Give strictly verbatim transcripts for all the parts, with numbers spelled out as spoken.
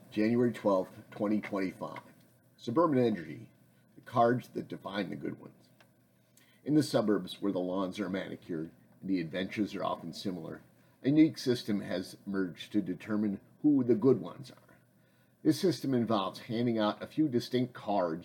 January twelfth, twenty twenty-five. Suburban Energy, the cards that define the good ones. In the suburbs where the lawns are manicured and the adventures are often similar, a unique system has emerged to determine who the good ones are. This system involves handing out a few distinct cards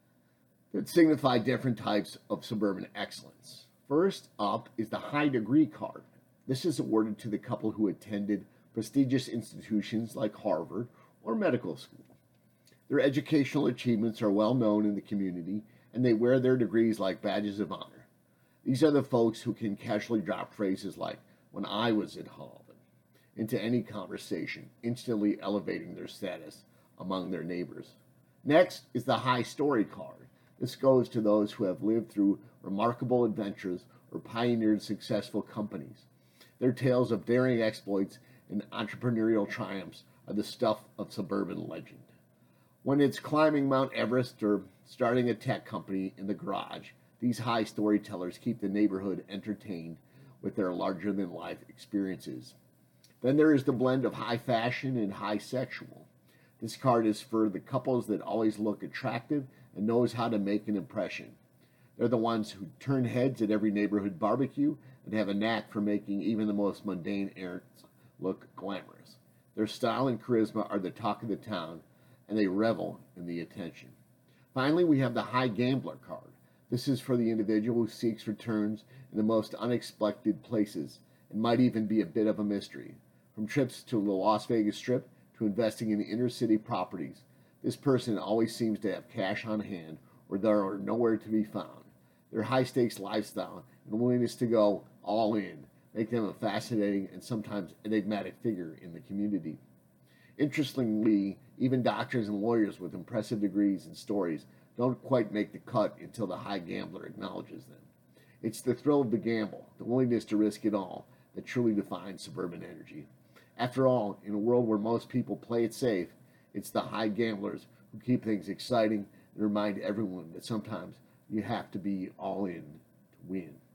that signify different types of suburban excellence. First up is the high degree card. This is awarded to the couple who attended prestigious institutions like Harvard or medical school. Their educational achievements are well known in the community, and they wear their degrees like badges of honor. These are the folks who can casually drop phrases like, "when I was at Harvard," into any conversation, instantly elevating their status among their neighbors. Next is the high story card. This goes to those who have lived through remarkable adventures or pioneered successful companies. Their tales of daring exploits and entrepreneurial triumphs are the stuff of suburban legend. When it's climbing Mount Everest or starting a tech company in the garage, these high storytellers keep the neighborhood entertained with their larger-than-life experiences. Then there is the blend of high fashion and high sexual. This card is for the couples that always look attractive and knows how to make an impression. They're the ones who turn heads at every neighborhood barbecue and have a knack for making even the most mundane errands look glamorous. Their style and charisma are the talk of the town, and they revel in the attention. Finally, we have the high gambler card. This is for the individual who seeks returns in the most unexpected places and might even be a bit of a mystery. From trips to the Las Vegas Strip to investing in inner city properties, this person always seems to have cash on hand or they are nowhere to be found. Their high-stakes lifestyle and willingness to go all in make them a fascinating and sometimes enigmatic figure in the community. Interestingly, even doctors and lawyers with impressive degrees and stories don't quite make the cut until the high gambler acknowledges them. It's the thrill of the gamble, the willingness to risk it all, that truly defines suburban energy. After all, in a world where most people play it safe, it's the high gamblers who keep things exciting and remind everyone that sometimes you have to be all in to win.